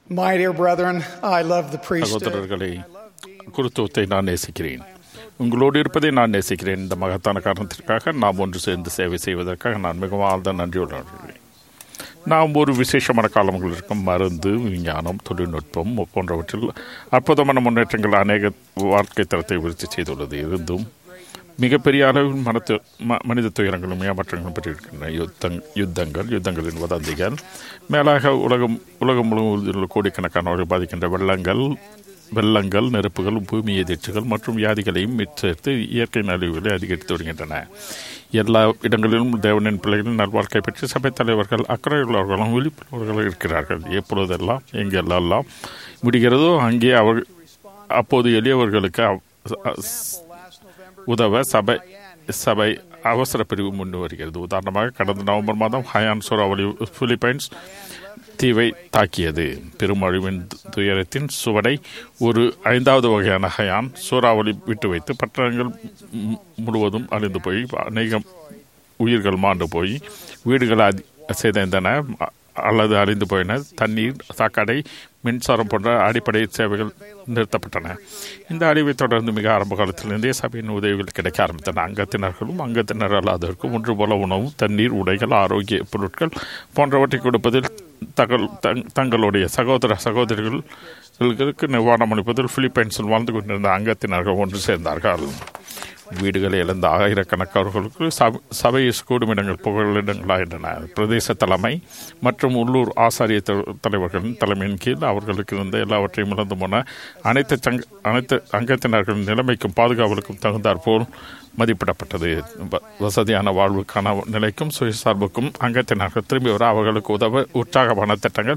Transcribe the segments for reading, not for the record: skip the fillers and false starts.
My dear brethren, I love the priesthood. சகோதரர்களை, குருத்துவத்தை நான் நேசிக்கிறேன். உங்களோடு இருப்பதை நான் நேசிக்கிறேன். இந்த மகத்தான காரணத்திற்காக நாம் ஒன்று சேர்ந்து சேவை செய்வதற்காக நான் மிகவும் ஆழ்ந்த நன்றியுள்ளேன். நாம் ஒரு விசேஷமான காலங்களிற்கும் மருந்து, விஞ்ஞானம், தொழில்நுட்பம் போன்றவற்றில் அற்புதமான முன்னேற்றங்கள் அநேக வாழ்க்கை தரத்தை விருத்தி செய்துள்ளது. இருந்தும் மிகப்பெரிய அளவில் மனித துயரங்களும் ஏமாற்றங்களும் பெற்றிருக்கின்றன. யுத்தங்களின் வதந்திகள், மேலாக உலகம் முழுவதும் கோடிக்கணக்கானவர்கள் பாதிக்கின்ற வெள்ளங்கள், நெருப்புகள், பூமி எதிர்ச்சிகள் மற்றும் வியாதிகளையும் சேர்த்து இயற்கை அழிவுகளை அதிகரித்து வருகின்றன. எல்லா இடங்களிலும் தேவனின் பிள்ளைகளின் நல்வாழ்க்கை பற்றி சபை தலைவர்கள் அக்கறையுள்ளவர்களும் விழிப்புணர்வுகள் இருக்கிறார்கள். எப்பொழுதெல்லாம் எங்கெல்லாம் முடிகிறதோ அங்கே அப்போது எளியவர்களுக்கு உதவ சபை அவசர பிரிவு முன் வருகிறது. உதாரணமாக, கடந்த நவம்பர் மாதம் ஹயான் சூறாவளி பிலிப்பைன்ஸ் தீவை தாக்கியது. பெருமழிவின் துயரத்தின் சுவடை ஒரு 5வது வகையான ஹயான் சூறாவளி விட்டு வைத்து பட்டணங்கள் முழுவதும் அழிந்து போய் அநேக உயிர்கள் மாண்டு போய் வீடுகள் சிதைந்தன அல்லது அழிந்து போயின. தண்ணீர், சாக்கடை, மின்சாரம் போன்ற அடிப்படை சேவைகள் நிறுத்தப்பட்டன. இந்த அழிவை தொடர்ந்து மிக ஆரம்ப காலத்திலிருந்தே சபையின் உதவிகள் கிடைக்க ஆரம்பித்தன. அங்கத்தினர் அல்லாதவருக்கும் ஒன்று போல உணவு, தண்ணீர், உடைகள், ஆரோக்கிய பொருட்கள் போன்றவற்றை கொடுப்பதில் தங்களுடைய சகோதரிகளுக்கு நிவாரணம் அளிப்பதில் பிலிப்பைன்ஸில் வாழ்ந்து கொண்டிருந்த அங்கத்தினர்கள் ஒன்று சேர்ந்தார்கள். வீடுகளை இழந்த ஆயிரக்கணக்கானவர்களுக்கு சபை கூடுமிடங்கள் புகலிடங்களாகின்றன. பிரதேச தலைமை மற்றும் உள்ளூர் ஆசாரிய தலைவர்களின் தலைமையின் கீழ் அவர்களுக்கு இருந்த எல்லாவற்றையும் இழந்து போன அனைத்து அங்கத்தினர்களின் நிலைமைக்கும் பாதுகாவலுக்கும் தகுந்தாற் போல் மதிப்பிடப்பட்டது. வசதியான வாழ்வுக்கான நிலைக்கும் சுயசார்புக்கும் அங்கத்தினர்கள் திரும்பி வர அவர்களுக்கு உதவ உற்சாகமான திட்டங்கள்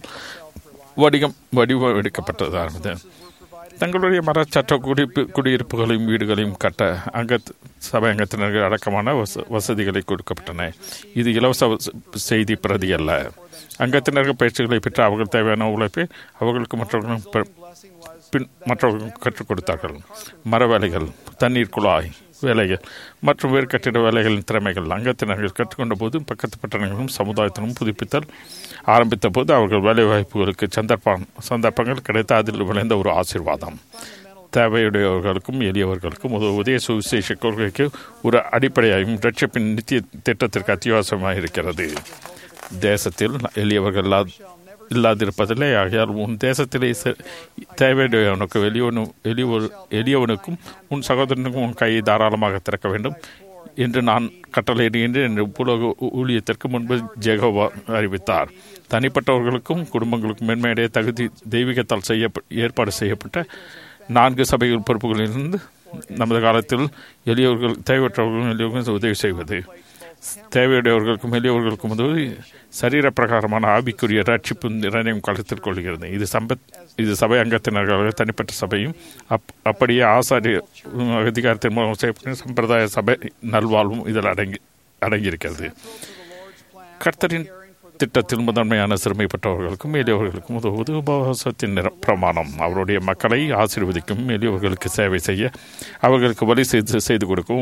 வடிவெடுக்கப்பட்டது. தங்களுடைய மரச்சட்ட குடியிருப்புகளையும் வீடுகளையும் கட்ட சபை அங்கத்தினர்கள் அடக்கமான வசதிகளை கொடுக்கப்பட்டன. இது இலவச செய்தி பிரதி அல்ல. அங்கத்தினர்கள் பயிற்சிகளை பெற்று அவர்கள் தேவையான உழைப்பை அவர்களுக்கு மற்றவர்களுக்கு கற்றுக் கொடுத்தார்கள். மர வேலைகள், தண்ணீர் குழாய் வேலைகள் மற்றும் வேறு கட்டிட வேலைகளின் திறமைகள் அங்கத்தினர்கள் கற்றுக்கொண்ட போது பக்கத்து பட்டணங்களும் சமுதாயத்திலும் புதுப்பித்தல் ஆரம்பித்த போது அவர்கள் வேலைவாய்ப்புகளுக்கு சந்தர்ப்பங்கள் கிடைத்த அதில் விளைந்த ஒரு ஆசீர்வாதம். தேவையுடையவர்களுக்கும் எளியவர்களுக்கும் உதவிய சுவிசேஷ கொள்கைக்கு ஒரு அடிப்படையாகவும் ரட்சிப்பின் நித்திய திட்டத்திற்கு அத்தியாவசியமாக இருக்கிறது. தேசத்தில் எளியவர்கள் இல்லாதிருப்பதில்லை. ஆகையால் உன் தேசத்திலே தேவையுடையவனுக்கு எளியவனுக்கும் உன் சகோதரனுக்கும் உன் கையை தாராளமாக திறக்க வேண்டும் என்று நான் கட்டளையிடுகின்றேன் என்று உலக ஊழியத்திற்கு முன்பு ஜெகோவா அறிவித்தார். தனிப்பட்டவர்களுக்கும் குடும்பங்களுக்கும் மேன்மையுடைய தகுதி தெய்வீகத்தால் ஏற்பாடு செய்யப்பட்ட 4 சபைகள் பொறுப்புகளிலிருந்து நமது காலத்தில் தேவையற்றவர்களும் எளியவர்களும் உதவி செய்வது, தேவையுடையவர்களுக்கும் எளியவர்களுக்கும் உதவி சரீர பிரகாரமான ஆவிக்குரிய ரட்சிப்பு நிர்ணயம் கருத்தில் கொள்கிறது. இது சபை அங்கத்தினர்களாக தனிப்பட்ட சபையும் அப்படியே ஆசாரிய அதிகாரத்தின் மூலம் செய்யப்பட்ட சம்பிரதாய சபை நல்வாழ்வும் இதில் அடங்கியிருக்கிறது. கர்த்தரின் திட்டத்தில் முதன்மையான சிறுமைப்பட்டவர்களுக்கும் எளியவர்களுக்கும் உதவுவது உபவாசத்தின் பிரமாணம். அவருடைய மக்களை ஆசீர்வதிக்கும், எளியவர்களுக்கு சேவை செய்ய அவர்களுக்கு வழி செய்து கொடுக்கும்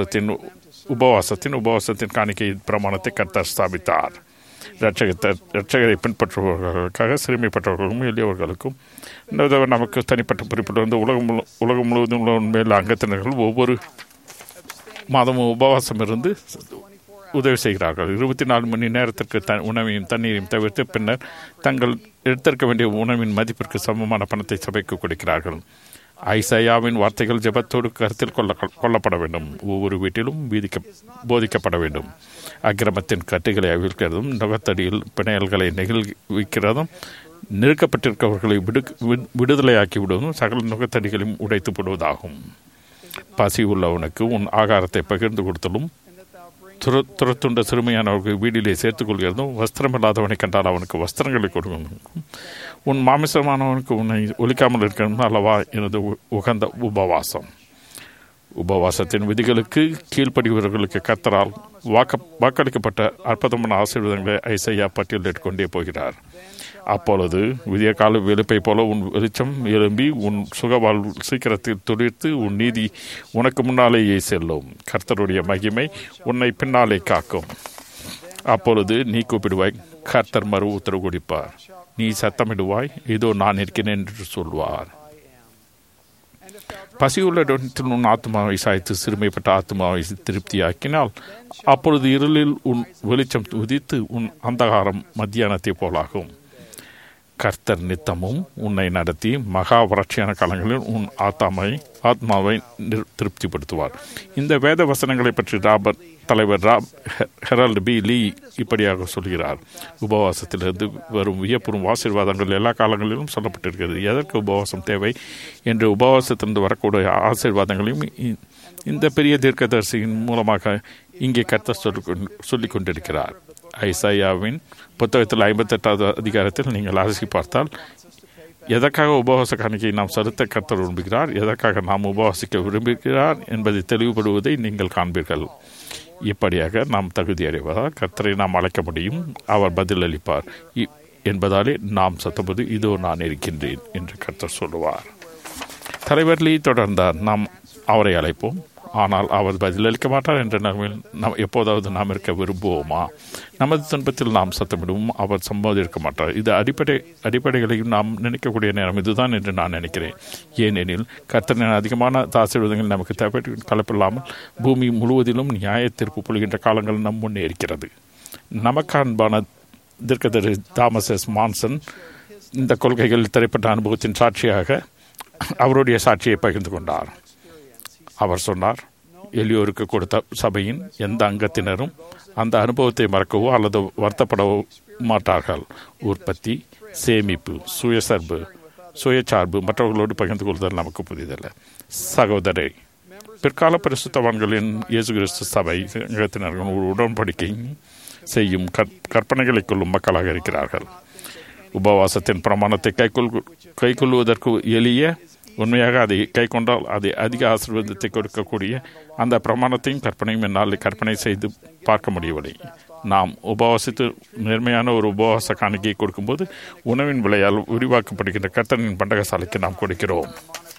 உபவாசத்தின் காணிக்கை பிரமாணத்தை கர்த்தர் ஸ்தாபித்தார். இரட்சகரை பின்பற்றுபவர்களுக்காக சிறுமைப்பட்டவர்களுக்கும் எளியவர்களுக்கும் நமக்கு தனிப்பட்ட குறிப்பிட்டிருந்து உலகம் முழுவதும் உள்ள உண்மையில் அங்கத்தினர்கள் ஒவ்வொரு மாதமும் உபவாசம் இருந்து உதவி செய்கிறார்கள். 24 மணி நேரத்திற்கு உணவையும் தண்ணீரையும் தவிர்த்து பின்னர் தங்கள் எடுத்திருக்க வேண்டிய உணவின் மதிப்பிற்கு சமமான பணத்தை சபைக்கு கொடுக்கிறார்கள். ஐசாயாவின் வார்த்தைகள் ஜெபத்தோடு கருத்தில் கொள்ளப்பட வேண்டும். ஒவ்வொரு வீட்டிலும் போதிக்கப்பட வேண்டும். அக்கிரமத்தின் கட்டுகளை அவிழ்க்கிறதும், நுகத்தடியில் பிணையல்களை நெகிழ்விக்கிறதும், நெருக்கப்பட்டிருக்கவர்களை விடுதலையாக்கி விடுவதும் சகல நுகத்தடிகளையும் உடைத்து விடுவதாகும். பசி உள்ளவனுக்கு உன் ஆகாரத்தை பகிர்ந்து கொடுத்தலும், துரத்துண்ட சிறுமையானவர்கள் வீட்டிலே சேர்த்துக் கொள்கிறதும், வஸ்திரமில்லாதவனை கண்டால் அவனுக்கு வஸ்திரங்களை கொடுக்கும், உன் மாமிசமானவனுக்கு உன்னை ஒலிக்காமல் இருக்கிறது அல்லவா எனது உகந்த உபவாசத்தின் விதிகளுக்கு கீழ்ப்படிவர்களுக்கு கர்த்தரால் வாக்களிக்கப்பட்ட அற்புதமான ஆசீர்வாதங்களை ஐசையா பட்டியலிட்டு கொண்டே போகிறார். அப்பொழுது விதிய கால வெளுப்பை போல உன் வெளிச்சம் எழும்பி உன் சுகவாழ்வு சீக்கிரத்தில் துளிர்த்து உன் நீதி உனக்கு முன்னாலேயே செல்லும். கர்த்தருடைய மகிமை உன்னை பின்னாலே காக்கும். அப்பொழுது நீ கூப்பிடுவாய், கர்த்தர் மறு உத்தரவு கொடுப்பார். நீ சத்தமிடுவாய், இதோ நான் இருக்கிறேன் என்று சொல்வார். பசியுள்ள இடத்தில் உன் ஆத்மாவை சாய்த்து சிறுமைப்பட்ட ஆத்மாவை திருப்தியாக்கினால் அப்பொழுது இருளில் உன் வெளிச்சம் உதித்து உன் அந்தகாரம் மத்தியானத்தை போலாகும். கர்த்தர் நித்தமும் உன்னை நடத்தி மகா வறட்சியான காலங்களில் உன் ஆத்மாவை திருப்திப்படுத்துவார். இந்த வேத வசனங்களை பற்றி தலைவர் ஹெரால்டு பி லீ இப்படியாக சொல்கிறார். உபவாசத்திலிருந்து வரும் வியப்புறும் ஆசீர்வாதங்கள் எல்லா காலங்களிலும் சொல்லப்பட்டிருக்கிறது. எதற்கு உபவாசம் தேவை என்று உபவாசத்திலிருந்து வரக்கூடிய ஆசீர்வாதங்களையும் இந்த பெரிய தீர்க்கதரிசியின் மூலமாக இங்கே கர்த்தர் சொல்லிக் கொண்டிருக்கிறார். ஐசாயாவின் புத்தகத்தில் 58வது அதிகாரத்தில் நீங்கள் அலசி பார்த்தால் எதற்காக உபவாச காணிக்கையை நாம் செலுத்த கர்த்தர் விரும்புகிறார், எதற்காக நாம் உபவாசிக்க விரும்புகிறார் என்பதை தெளிவுபடுவதை நீங்கள் காண்பீர்கள். இப்படியாக நாம் தகுதி அடைவதால் கர்த்தரை நாம் அழைக்க முடியும், அவர் பதில் அளிப்பார் என்பதாலே நாம் சத்தபோது இதோ நான் இருக்கின்றேன் என்று கர்த்தர் சொல்லுவார். தலைவர் லீ தொடர்ந்தார். நாம் அவரை அழைப்போம், ஆனால் அவர் பதிலளிக்க மாட்டார் என்ற நிலைமையில் எப்போதாவது நாம் இருக்க விரும்புவோமா? நமது துன்பத்தில் நாம் சத்தமிடுவோம், அவர் சம்மதிக்க மாட்டார். இது அடிப்படைகளையும் நாம் நினைக்கக்கூடிய நேரம் இதுதான் என்று நான் நினைக்கிறேன். ஏனெனில் கர்த்தரின் அதிகமான ஆசீர்வாதங்கள் நமக்கு தேவை கலப்பில்லாமல் பூமி முழுவதிலும் நியாய தீர்ப்பு பொழுகின்ற காலங்கள் நம் முன்னே இருக்கிறது. நமக்கு அன்பான தீர்க்கதரிசி தாமஸ் எஸ் மான்சன் இந்த கொள்கைகள் திரைப்பட்ட அனுபவத்தின் சாட்சியாக அவருடைய சாட்சியை பகிர்ந்து கொண்டார். அவர் சொன்னார், எளியோருக்கு கொடுத்த சபையின் எந்த அங்கத்தினரும் அந்த அனுபவத்தை மறக்கவோ அல்லது வருத்தப்படவோ மாட்டார்கள். உற்பத்தி, சேமிப்பு, சுயசார்பு மற்றவர்களோடு பகிர்ந்து கொள்வதால் நமக்கு புதிதல்ல. சகோதரே, பிற்கால பரிசுத்தவான்களின் இயேசு கிறிஸ்து சபை அங்கத்தினர்கள் ஒரு உடன்படிக்கை செய்யும் கற்பனைகளை கொள்ளும் மக்களாக இருக்கிறார்கள். உபவாசத்தின் பிரமாணத்தை கைக்கொள்வதற்கு எளிய உண்மையாக அதை கை கொண்டால் அதை அதிக ஆசீர்வாதத்தை கொடுக்கக்கூடிய அந்த பிரமாணத்தையும் கற்பனையும் என்னால் கற்பனை செய்து பார்க்க முடியவில்லை. நாம் உபவாசித்து நேர்மையான ஒரு உபவாச காணிக்கையை கொடுக்கும்போது உணவின் விலையால் விரிவாக்கப்படுகின்ற கர்த்தரின் பண்டகசாலைக்கு நாம் கொடுக்கிறோம்.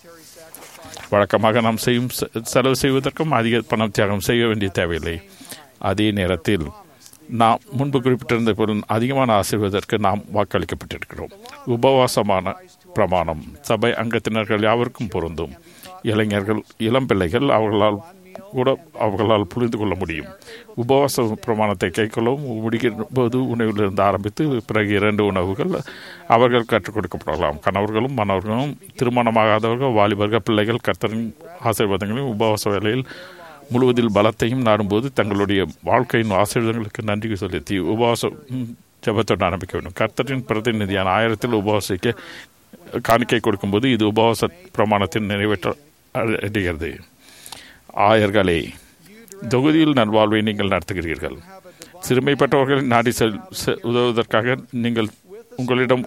வழக்கமாக நாம் செலவு செய்வதற்கும் அதிக பணம் தியாகம் செய்ய வேண்டிய தேவையில்லை. அதே நேரத்தில் நாம் முன்பு குறிப்பிட்டிருந்த பொருள் அதிகமான ஆசீர்வாதத்திற்கு நாம் வாக்களிக்கப்பட்டிருக்கிறோம். உபவாசமான பிரமாணம் சபை அங்கத்தினர்கள் யாவருக்கும் பொருந்தும். இளைஞர்கள், இளம் பிள்ளைகள் அவர்களால் புரிந்து கொள்ள முடியும். உபவாச பிரமாணத்தை கைக்கொள்ளவும் முடிகிற போது உணவிலிருந்து ஆரம்பித்து பிறகு 2 உணவுகள் அவர்கள் கற்றுக் கொடுக்கப்படலாம். கணவர்களும் மணவர்களும், திருமணமாகாதவர்கள், வாலிபர்கள், பிள்ளைகள் கர்த்தரின் ஆசீர்வாதங்களையும் உபவாச வேளையில் முழுவதில் பலத்தையும் நாடும்போது தங்களுடைய வாழ்க்கையின் ஆசீர்வாதங்களுக்கு நன்றி செலுத்தி உபவாச ஜெபத்தோடு ஆரம்பிக்க வேண்டும். கர்த்தரின் பிரதிநிதியான 1000 உபவாசிக்க காணிக்கை கொடுக்கும்போது இது உபவாச பிரமாணத்தின் நிறைவேற்ற அடைகிறது. ஆயர்களே, தொகுதியில் நல்வாழ்வை நீங்கள் நடத்துகிறீர்கள். சிறுமைப்பட்டவர்களை நாடி உதவுவதற்காக நீங்கள் உங்களிடம்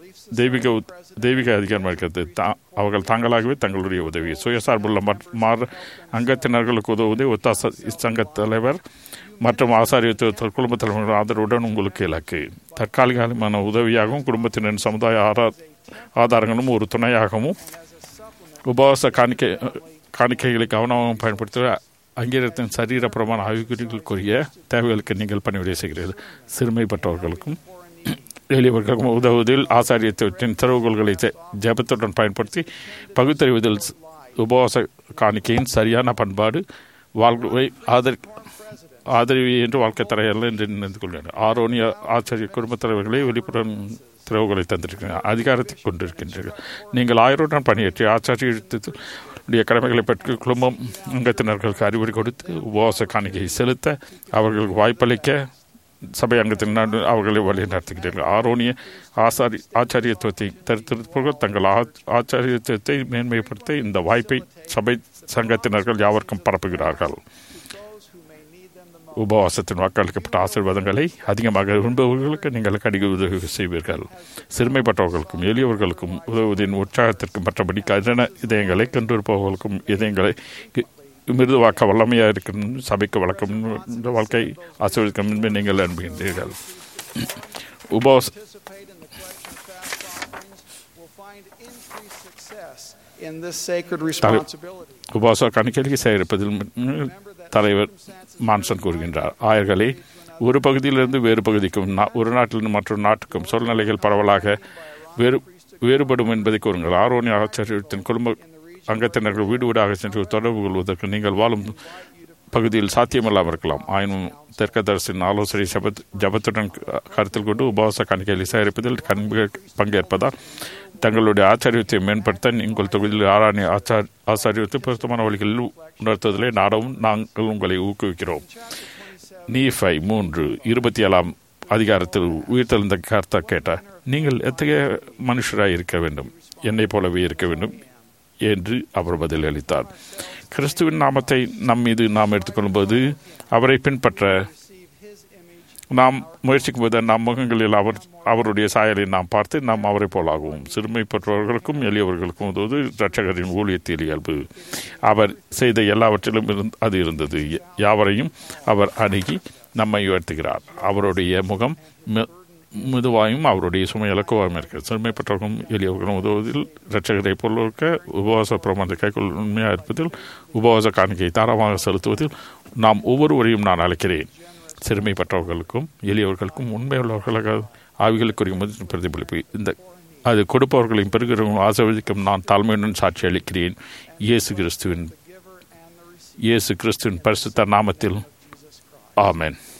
தெய்வீக அதிகாரம் இருக்கிறது. அவர்கள் தாங்களாகவே தங்களுடைய உதவி சுயசார்புள்ள அங்கத்தினர்களுக்கு உதவுவதே ஒத்தாச சங்க தலைவர் மற்றும் ஆசாரியத்துவ குடும்ப தலைவர்கள் ஆதரவுடன் உங்களுக்கு இலக்கு. தற்காலிகமான உதவியாகவும் குடும்பத்தினரின் சமுதாய ஆதாரங்களும் ஒரு துணையாகவும் உபவாச காணிக்கைகளை கவனமாகவும் பயன்படுத்த அங்கீகாரத்தின் சரீரப்புறமான ஆய்வுக்குரிய தேவைகளுக்கு நீங்கள் பணிவிடை செய்கிறீர்கள். சிறுமைப்பட்டவர்களுக்கும் எளியவர்களுக்கும் உதவுவதில் ஆசாரியத்தின் திறவுகோள்களை ஜெபத்துடன் பயன்படுத்தி பகுத்தறிவதில் உபவாச காணிக்கையின் சரியான பண்பாடு வாழ்வை ஆதரவு என்று வாழ்க்கை தரையல்ல என்று நினைத்து கொள்கிறார். ஆரோனிய ஆச்சாரிய குடும்பத் தலைவர்களை வெளிப்புற திறவுகளை தந்திருக்கிறார், அதிகாரத்தை கொண்டிருக்கின்றீர்கள். நீங்கள் ஆயருடன் பணியாற்றி ஆச்சாரிய கடமைகளை பற்றி குடும்பம் அங்கத்தினர்களுக்கு அறிவுரை கொடுத்து உபவாச காணிக்கையை செலுத்த அவர்களுக்கு வாய்ப்பளிக்க சபை அங்கத்தினர் அவர்களை வழி நடத்துகிறீர்கள். ஆரோனிய ஆச்சாரியத்துவத்தை தரித்திருப்பவர்கள் தங்கள் ஆச்சாரியத்துவத்தை மேன்மைப்படுத்த இந்த வாய்ப்பை சபை சங்கத்தினர்கள் யாவருக்கும் பரப்புகிறார்கள். உபவாசத்தின் வாக்களிக்கப்பட்ட ஆசீர்வாதங்களை அதிகமாக விரும்புபவர்களுக்கு நீங்கள் கடிக உதவி செய்வீர்கள். சிறுமைப்பட்டவர்களுக்கும் எளியவர்களுக்கும் உதவுவதின் உற்சாகத்திற்கும் மற்றபடி கடின இதயங்களை கொண்டிருப்பவர்களுக்கும் இதயங்களை மிருதுவாக்க வல்லமையாக இருக்கும் சபைக்கு வழக்கம் வாழ்க்கை ஆசீர்வதிக்கும் என்பதை நீங்கள் அனுப்புகின்றீர்கள். உபவாச காணிக்கைக்கு சேகரிப்பதில் தலைவர் மான்சன் கூறுகின்றார். ஆயர்களே, ஒரு பகுதியிலிருந்து வேறு பகுதிக்கும், ஒரு நாட்டிலிருந்து மற்றொரு நாட்டுக்கும் சூழ்நிலைகள் பரவலாக வேறுபடும் என்பதை கூறுங்கள். ஆரோனிய ஆச்சரியத்தின் குடும்ப அங்கத்தினர்கள் வீடு வீடாக சென்று தொடர்பு கொள்வதற்கு நீங்கள் வாழும் பகுதியில் சாத்தியமில்லாமல் இருக்கலாம். ஆயினும் தெற்கதரசின் ஆலோசனை ஜபத்துடன் கருத்தில் கொண்டு உபவாச காணிக்கைகளை சேகரிப்பதில் பங்கேற்பதால் தங்களுடைய ஆச்சரியத்தை மேம்படுத்த உங்கள் தொகுதியில் ஆராணிய ஆச்சரியத்தை பொருத்தமான வழிகளில் உணர்த்துவதிலே நாடவும் நாங்கள் உங்களை ஊக்குவிக்கிறோம். நீஃபை 3:27 அதிகாரத்தில் உயிர்த்தெழுந்த கர்த்தா கேட்டார், நீங்கள் எத்தகைய மனுஷராய் இருக்க வேண்டும், என்னை போலவே இருக்க வேண்டும் என்று அவர் பதில் அளித்தார். கிறிஸ்துவின் நாமத்தை நம் மீது நாம் எடுத்துக்கொள்ளும்போது அவரை பின்பற்ற நாம் முயற்சிக்கும் போது நம் முகங்களில் அவருடைய சாயலை நாம் பார்த்து நாம் அவரை போலாகவும். சிறுமை பெற்றவர்களுக்கும் எளியவர்களுக்கும் உதவுவது இரட்சகரின் ஊழியத்தில் இயல்பு. அவர் செய்த எல்லாவற்றிலும் அது இருந்தது. யாவரையும் அவர் அணுகி நம்மை உயர்த்துகிறார். அவருடைய முகம் மெதுவாயும் அவருடைய சுமை இலக்குவாயும் இருக்கிறது. சிறுமைப்பட்டவர்களும் எளியவர்களும் உதவுவதில் இரட்சகரை போல்க உபவாச பிரமாணத்தை கைக்குள் உண்மையாக இருப்பதில் உபவாச காணிக்கையை தாராளமாக செலுத்துவதில் நாம் ஒவ்வொருவரையும் நான் அழைக்கிறேன். சிறுமைப்பட்டவர்களுக்கும் எளியவர்களுக்கும் உண்மையுள்ளவர்களாக ஆவிகளுக்குரிய முதல் பிரதிபலிப்பு. அது கொடுப்பவர்களையும் பெறுகிறவர்களும் ஆசீர்வதிக்கும் நான் தாழ்மையுடன் சாட்சி அளிக்கிறேன். இயேசு கிறிஸ்துவின் பரிசுத்த நாமத்தில் ஆமென்.